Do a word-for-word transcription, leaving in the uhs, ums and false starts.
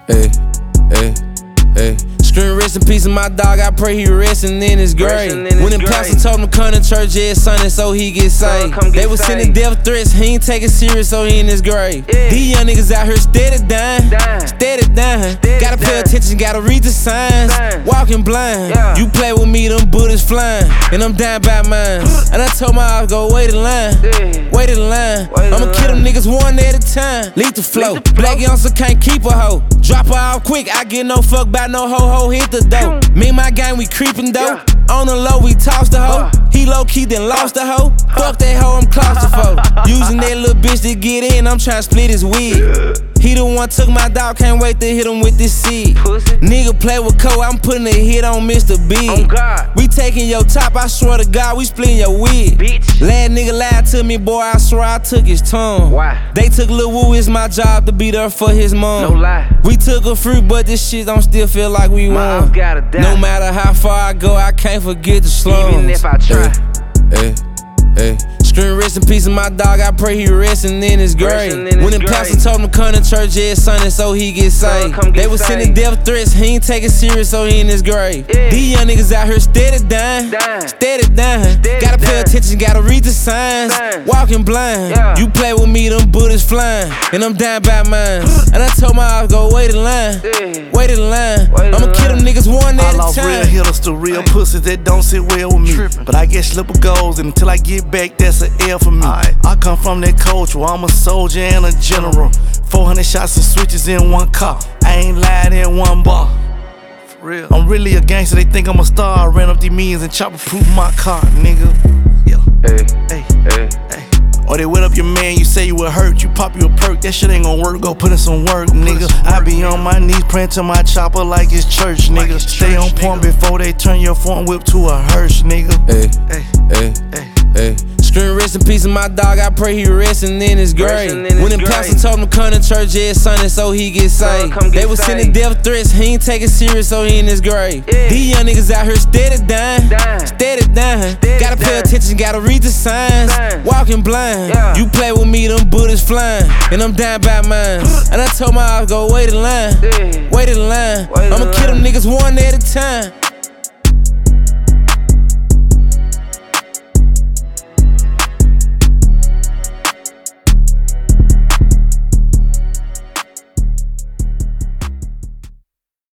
Hey, hey, hey. Scream rest in peace of my dog, I pray he restin' in his grave. When the pastor told him to come to church every Sunday so he get saved. They was sending death threats, he ain't take it serious so he in his grave. Yeah. These young niggas out here steady dying, steady dying. Gotta pay attention, gotta read the signs. Walking blind, yeah. You play with me, them bullets flying, and I'm down by mine. And I told my eyes go wait in line, yeah. Wait in line. Wait I'ma kill them niggas one at a time. Lead the flow, flow. Black youngster can't keep a hoe. Drop her off quick, I get no fuck by no ho-ho, hit the dope. Me and my gang, we creepin' though. Yeah. On the low, we toss the hoe. Uh. He low-key, then lost the hoe. Uh. Fuck that hoe, I'm claustrophobic. Using that little bitch to get in, I'm tryna split his wig. He the one took my dog, can't wait to hit him with this seed. Pussy. Nigga play with Cole, I'm putting a hit on Mister B. Oh God. We taking your top, I swear to God, we splitting your wig. Bitch. Last nigga lied to me, boy, I swear I took his tongue. Why? They took Lil Woo, it's my job to be there for his mom. No lie. We took a fruit, but this shit don't still feel like we won. No matter how far I go, I can't forget the slums. Even if I try. Hey, hey, hey. Scream rest in peace of my dog, I pray he restin' in his grave. When the pastor told him to come to church every Sunday so he get saved. They was sending death threats, he ain't take it serious so he in his grave. Yeah. These young niggas out here steady dying, steady dying. Gotta pay attention, gotta read the signs. Walking blind, yeah. You play with me, them bullets flying, and I'm down by mine. And I told my eyes go wait in line, yeah. Wait in line. Wait I'ma kill them niggas one at a time. I lost real hitters to real pussies that don't sit well with me. Trippin'. But I get slipper goals, and until I get back, that's an L for me. Right. I come from that culture where I'm a soldier and a general. four hundred shots and switches in one car. I ain't lied in one bar. For real. I'm really a gangster, they think I'm a star. I ran up these millions and chopper proof my car, nigga. Yeah. Hey, hey, hey, hey. Or they wet up your man, you say you would hurt, you pop you a perk, that shit ain't gon' work, go put in some work, nigga. I be on my knees praying to my chopper like it's church, nigga. Stay on point before they turn your front whip to a hearse, nigga. Hey, hey, hey, hey, hey. Scream rest in peace of my dog, I pray he restin' in his grave. When the pastor told him to come to church every Sunday so he get saved. They was sending death threats, he ain't take it serious so he in his grave. Yeah. These young niggas out here steady dying, steady dying. Gotta pay attention, gotta read the signs. Walking blind, yeah. You play with me, them bullets flying, and I'm down by mine. And I told my eyes go wait in line, yeah. Wait in line. Wait I'ma kill them niggas one at a time.